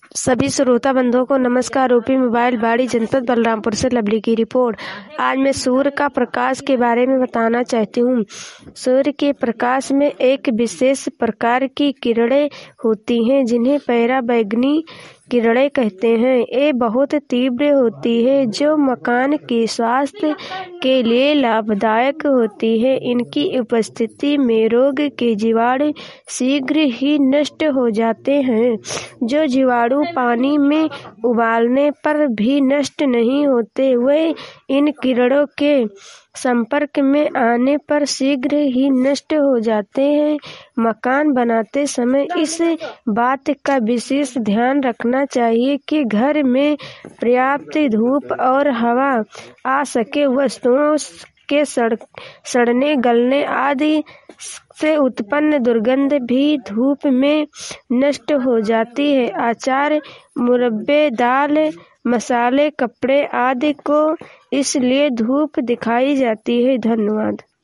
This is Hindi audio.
सभी श्रोता बंधुओं को नमस्कार। यूपी मोबाइल बाड़ी जनपद बलरामपुर से लवली की रिपोर्ट। आज मैं सूर्य का प्रकाश के बारे में बताना चाहती हूँ। सूर्य के प्रकाश में एक विशेष प्रकार की किरणें होती हैं जिन्हें पराबैंगनी किरणें कहते हैं। ये बहुत तीव्र होती है जो मकान के स्वास्थ्य के लिए लाभदायक होती है। इनकी उपस्थिति में रोग के जीवाणु शीघ्र ही नष्ट हो जाते हैं। जो जीवाणु पानी में उबालने पर भी नष्ट नहीं होते वे इन किरणों के संपर्क में आने पर शीघ्र ही नष्ट हो जाते हैं। मकान बनाते समय इस बात का विशेष ध्यान रखना चाहिए कि घर में पर्याप्त धूप और हवा आ सके। वस्तुओं के सड़ने गलने आदि से उत्पन्न दुर्गंध भी धूप में नष्ट हो जाती है। अचार, मुरब्बे, दाल, मसाले, कपड़े आदि को इसलिए धूप दिखाई जाती है। धन्यवाद।